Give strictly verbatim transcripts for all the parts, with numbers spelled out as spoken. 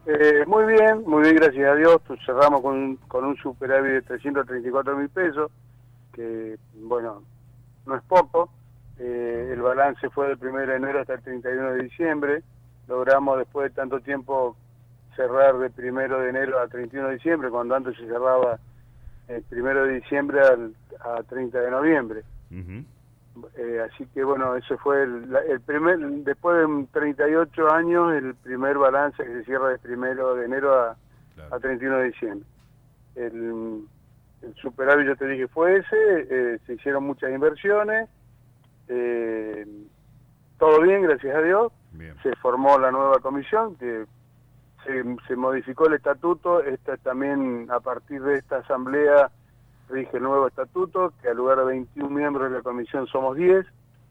Eh, muy bien, muy bien, gracias a Dios. Pues cerramos con, con un superávit de trescientos treinta y cuatro mil pesos, que, bueno, no es poco. Eh, el balance fue del primero de enero hasta el treinta y uno de diciembre. Logramos, después de tanto tiempo, cerrar de primero de enero a treinta y uno de diciembre, cuando antes se cerraba el primero de diciembre al, a treinta de noviembre. Uh-huh. Eh, así que bueno, ese fue el, el primer, después de treinta y ocho años, el primer balance que se cierra de primero de enero a, Claro. a treinta y uno de diciembre. El, el superávit, yo te dije, fue ese. Eh, se hicieron muchas inversiones, eh, todo bien, gracias a Dios. Bien. Se formó la nueva comisión, que se, se modificó el estatuto. Esta también, a partir de esta asamblea, rige el nuevo estatuto, que al lugar de veintiún miembros de la comisión somos diez,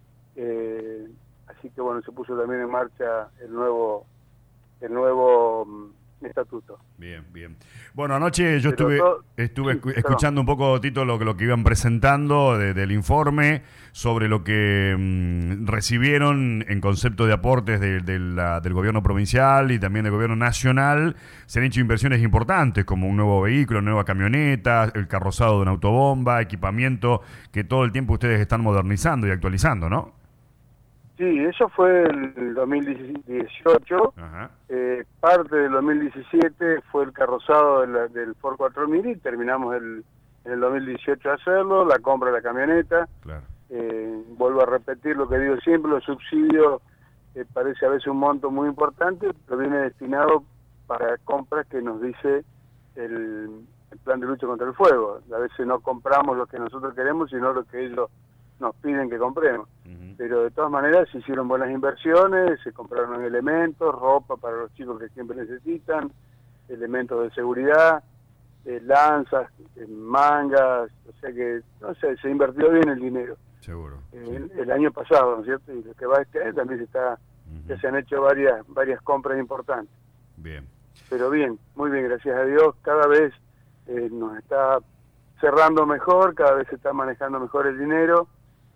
eh, así que bueno, se puso también en marcha el nuevo el nuevo um, estatuto. Bien, bien. Bueno, anoche yo Pero estuve todo, estuve sí, escu- escuchando un poco, Tito, lo, que- lo que iban presentando de- del informe sobre lo que mm, recibieron en concepto de aportes de, de la- del gobierno provincial y también del gobierno nacional. Se han hecho inversiones importantes como un nuevo vehículo, nueva camioneta, el carrozado de una autobomba, equipamiento que todo el tiempo ustedes están modernizando y actualizando, ¿no? sí, eso fue el dos mil dieciocho. Ajá. Eh, parte del dos mil diecisiete fue el carrozado de la, del Ford cuatro mil y terminamos el, en el dos mil dieciocho a hacerlo, la compra de la camioneta. Claro. Eh, vuelvo a repetir lo que digo siempre, los subsidios eh, parece a veces un monto muy importante, pero viene destinado para compras que nos dice el, el plan de lucha contra el fuego. A veces no compramos lo que nosotros queremos, sino lo que ellos nos piden que compremos. Uh-huh. Pero de todas maneras se hicieron buenas inversiones, se compraron elementos, ropa para los chicos que siempre necesitan, elementos de seguridad, eh, lanzas, eh, mangas, o sea que, no sé, se invirtió bien el dinero. Seguro. Eh, Sí. el, el año pasado, ¿no es cierto? Y lo que va este año también se está, Uh-huh. ya se han hecho varias, varias compras importantes. Bien. Pero bien, muy bien, gracias a Dios, cada vez eh, nos está cerrando mejor, cada vez se está manejando mejor el dinero.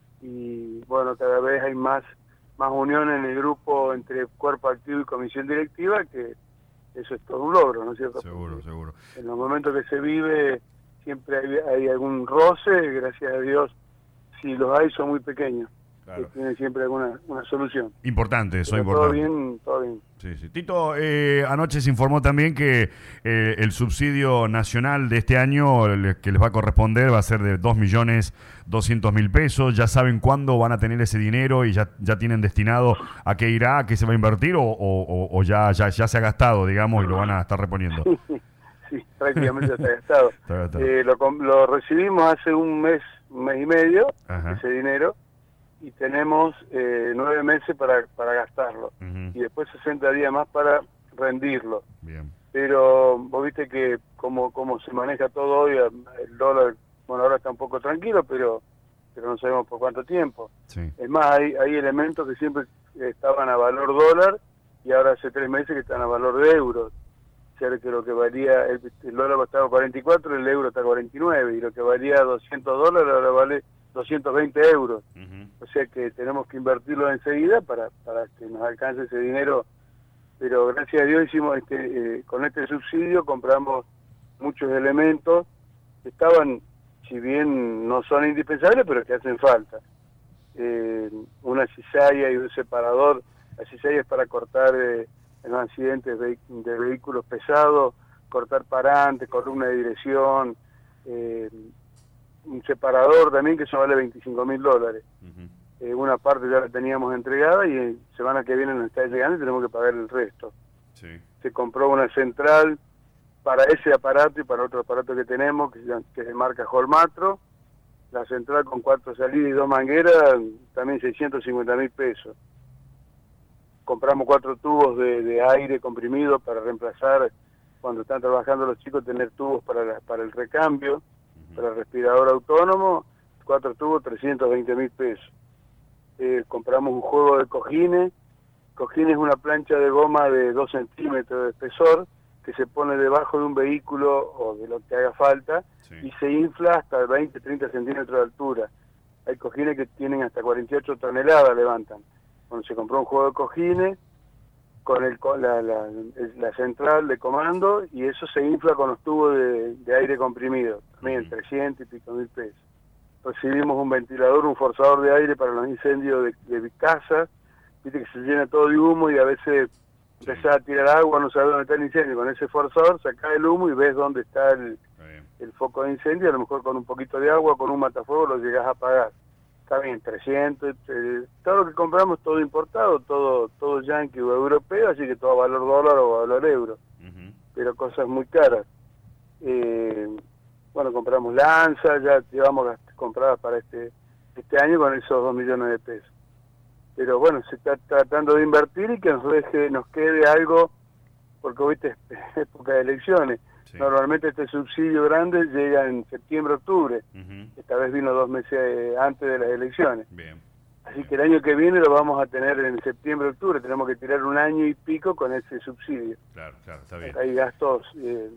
Y bueno, cada vez hay más más unión en el grupo entre cuerpo activo y comisión directiva, que eso es todo un logro, ¿no es cierto? Seguro, Porque seguro. en los momentos que se vive siempre hay, hay algún roce, gracias a Dios, si los hay son muy pequeños, Claro. que tienen siempre alguna una solución. Importante, eso Pero importante. todo bien, todo bien. Sí, sí. Tito, eh, anoche se informó también que eh, el subsidio nacional de este año le, que les va a corresponder va a ser de dos millones doscientos mil pesos. ¿Ya saben cuándo van a tener ese dinero y ya, ya tienen destinado a qué irá, a qué se va a invertir o, o, o ya, ya, ya se ha gastado, digamos, y lo van a estar reponiendo? Sí, prácticamente está gastado. Está gastado. Eh, lo, com- lo recibimos hace un mes, un mes y medio, Ajá. ese dinero, y tenemos eh, nueve meses para, para gastarlo. Uh-huh. Y después sesenta días más para rendirlo. Bien. Pero vos viste que como, como se maneja todo hoy, el dólar, bueno, ahora está un poco tranquilo, pero pero no sabemos por cuánto tiempo. Sí. Es más, hay, hay elementos que siempre estaban a valor dólar y ahora hace tres meses que están a valor de euros. O sea, que lo que valía, el, el dólar costaba cuarenta y cuatro, el euro está a cuarenta y nueve, y lo que valía doscientos dólares ahora vale doscientos veinte euros. Uh-huh. O sea que tenemos que invertirlo enseguida para, para que nos alcance ese dinero. Pero gracias a Dios hicimos este, eh, con este subsidio compramos muchos elementos que estaban, si bien no son indispensables, pero que hacen falta. Eh, una cizalla y un separador. La cizalla es para cortar eh, en los accidentes de, de vehículos pesados, cortar parantes, columna de dirección, eh, un separador también que eso vale veinticinco mil dólares. Uh-huh. Eh, una parte ya la teníamos entregada y eh, semana que viene nos está llegando y tenemos que pagar el resto. Sí. Se compró una central para ese aparato y para otro aparato que tenemos, que, que es de marca Holmatro. La central con cuatro salidas y dos mangueras, también seiscientos cincuenta mil pesos. Compramos cuatro tubos de, de aire comprimido para reemplazar, cuando están trabajando los chicos, tener tubos para, la, para el recambio, uh-huh. Para el respirador autónomo, cuatro tubos, trescientos veinte mil pesos. Eh, compramos un juego de cojines. Cojines es una plancha de goma de dos centímetros de espesor que se pone debajo de un vehículo o de lo que haga falta, sí. Y se infla hasta veinte, treinta centímetros de altura. Hay cojines que tienen hasta cuarenta y ocho toneladas, levantan. Bueno, se compró un juego de cojines, con el con la, la, la central de comando, y eso se infla con los tubos de, de aire comprimido, también uh-huh. trescientos y pico mil pesos. Recibimos un ventilador, un forzador de aire para los incendios de, de casas, viste que se llena todo de humo y a veces sí. empezás a tirar agua, no sabes dónde está el incendio, con ese forzador sacás el humo y ves dónde está el, el foco de incendio, a lo mejor con un poquito de agua, con un matafuego lo llegás a apagar. Está bien, trescientos, eh, todo lo que compramos todo importado, todo todo yankee o europeo, así que todo a valor dólar o a valor euro, uh-huh. pero cosas muy caras. Eh, bueno, compramos lanzas, ya llevamos compradas para este este año con esos dos millones de pesos. Pero bueno, se está tratando de invertir y que nos deje, nos quede algo, porque hoy es época de elecciones. Sí. Normalmente este subsidio grande llega en septiembre, octubre. Uh-huh. Esta vez vino dos meses antes de las elecciones. Bien. Así Bien. que el año que viene lo vamos a tener en septiembre, octubre. Tenemos que tirar un año y pico con ese subsidio. Claro, claro, está bien. Hay gastos eh,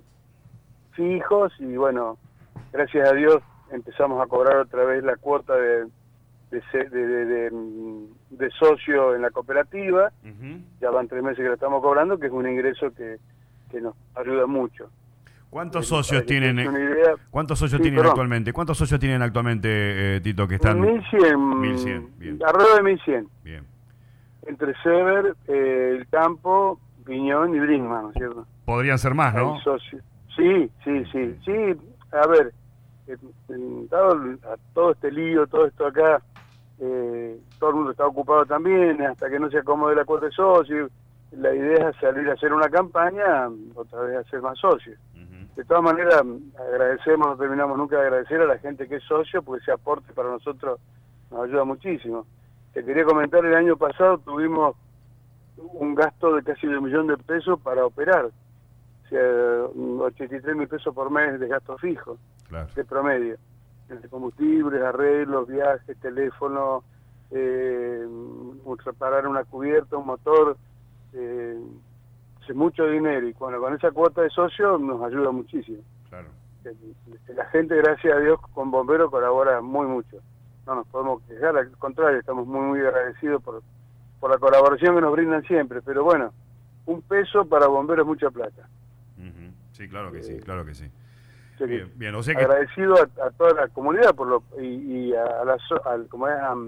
fijos y bueno, gracias a Dios empezamos a cobrar otra vez la cuota de de, de, de, de, de socio en la cooperativa. Uh-huh. Ya van tres meses que lo estamos cobrando, que es un ingreso que, que nos ayuda mucho. ¿Cuántos socios tienen? ¿Cuántos socios sí, tienen perdón. actualmente? ¿Cuántos socios tienen actualmente, eh, Tito, que están? mil cien. mil cien, bien. Alrededor de mil cien. Bien. Entre Sever, eh, El Campo, Piñón y Brinkmann, ¿no es cierto? Podrían ser más, ¿no? Hay socios. Sí, sí, sí. Sí, a ver, eh, dado a todo este lío, todo esto acá, eh, todo el mundo está ocupado también, hasta que no se acomode la cuota de socios. La idea es salir a hacer una campaña, otra vez hacer más socios. De todas maneras, agradecemos, no terminamos nunca de agradecer a la gente que es socio, porque ese aporte para nosotros nos ayuda muchísimo. Te quería comentar, el año pasado tuvimos un gasto de casi un millón de pesos para operar. O sea, ochenta y tres mil pesos por mes de gasto fijo, claro. de promedio. Entre combustibles, arreglos, viajes, teléfono, eh, reparar una cubierta, un motor... Eh, es mucho dinero y bueno, con esa cuota de socio nos ayuda muchísimo. Claro. La gente, gracias a Dios, con Bomberos colabora muy mucho. No nos podemos quejar, al contrario, estamos muy muy agradecidos por, por la colaboración que nos brindan siempre. Pero bueno, un peso para Bomberos es mucha plata. Uh-huh. Sí, claro que eh, sí, claro que sí. sí bien, bien, o sea que... Agradecido a, a toda la comunidad por lo y, y a, a la a, como es, a,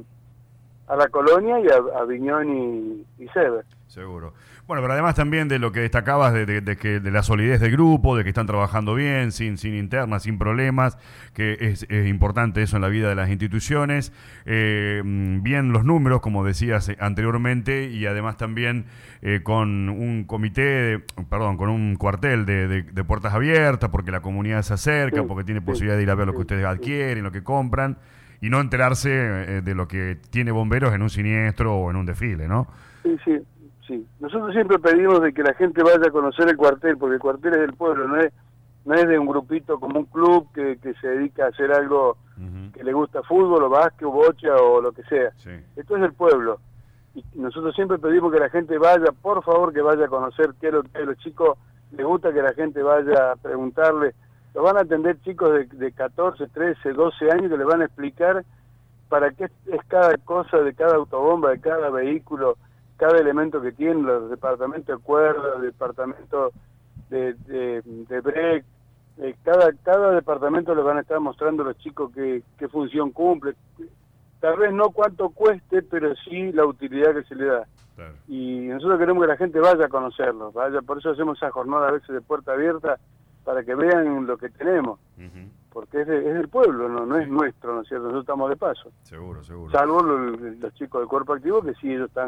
a la colonia y a, a Viñón y, y Sever. Seguro. Bueno, pero además también de lo que destacabas de, de, de que de la solidez del grupo, de que están trabajando bien, sin sin internas, sin problemas, que es, es importante eso en la vida de las instituciones. Eh, bien los números, como decías anteriormente, y además también eh, con un comité, de, perdón, con un cuartel de, de, de puertas abiertas, porque la comunidad se acerca, sí, porque tiene sí, posibilidad de ir a ver lo que ustedes adquieren, lo que compran, y no enterarse eh, de lo que tiene Bomberos en un siniestro o en un desfile, ¿no? Sí, sí. Sí, nosotros siempre pedimos de que la gente vaya a conocer el cuartel, porque el cuartel es del pueblo, no es no es de un grupito como un club que, que se dedica a hacer algo uh-huh. que le gusta fútbol o básquet o bocha o lo que sea. Sí. Esto es del pueblo. Y nosotros siempre pedimos que la gente vaya, por favor, que vaya a conocer qué es lo que a los chicos les gusta, que la gente vaya a preguntarle. Lo van a atender chicos de, de catorce, trece, doce años que les van a explicar para qué es cada cosa de cada autobomba, de cada vehículo, cada elemento que tienen, los departamentos de cuerda, departamentos de, de, de break, eh, cada cada departamento les van a estar mostrando a los chicos qué, qué función cumple, tal vez no cuánto cueste, pero sí la utilidad que se le da. Claro. Y nosotros queremos que la gente vaya a conocerlos, vaya, por eso hacemos esa jornada a veces de puerta abierta, para que vean lo que tenemos, uh-huh. porque es, de, es del pueblo, no no es nuestro, ¿no es cierto? Nosotros estamos de paso. Seguro, seguro. Salvo los, los chicos del cuerpo activo, que sí, ellos están...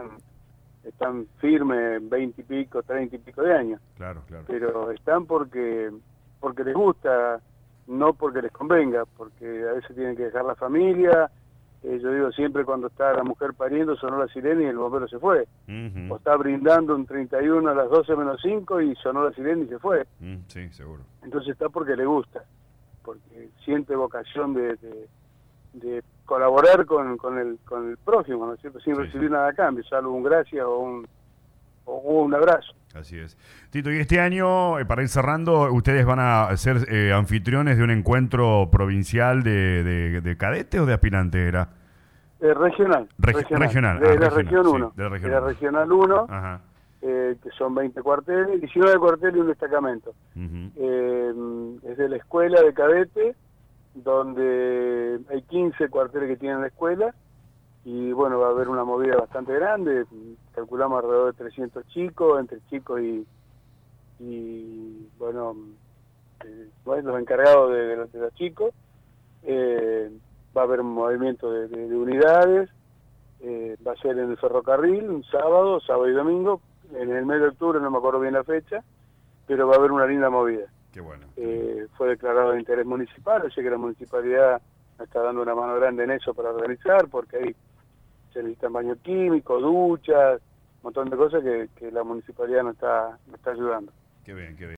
están firmes veinte y pico, treinta y pico de años. Claro, claro. Pero están porque porque les gusta, no porque les convenga, porque a veces tienen que dejar la familia. Eh, yo digo siempre, cuando está la mujer pariendo, sonó la sirena y el bombero se fue. Uh-huh. O está brindando un treinta y uno a las doce menos cinco y sonó la sirena y se fue. Uh, sí, seguro. Entonces está porque le gusta, porque siente vocación de... de de colaborar con, con el con el prójimo, ¿no es cierto? Sin sí, recibir sí. nada a cambio, salvo un gracias o un o un abrazo. Así es. Tito, y este año, eh, para ir cerrando, ustedes van a ser eh, anfitriones de un encuentro provincial de, de, de cadete o de aspirante, ¿era? Eh, regional, Reg regional. regional. De, ah, la regional, región uno. Sí, de la región de la regional uno. Ajá. eh, que son veinte cuarteles, diecinueve cuarteles y un destacamento. Uh-huh. eh, es de la escuela de cadete, donde hay quince cuarteles que tienen la escuela, y bueno, va a haber una movida bastante grande, calculamos alrededor de trescientos chicos, entre chicos y, y bueno, eh, bueno, los encargados de, de, los, de los chicos. Eh, va a haber un movimiento de, de, de unidades, eh, va a ser en el ferrocarril, un sábado, sábado y domingo, en el mes de octubre, no me acuerdo bien la fecha, pero va a haber una linda movida. Qué bueno. Eh, fue declarado de interés municipal, o sea que la municipalidad está dando una mano grande en eso para organizar, porque ahí se necesitan baños químicos, duchas, un montón de cosas que, que la municipalidad nos está, nos está ayudando. Qué bien, qué bien.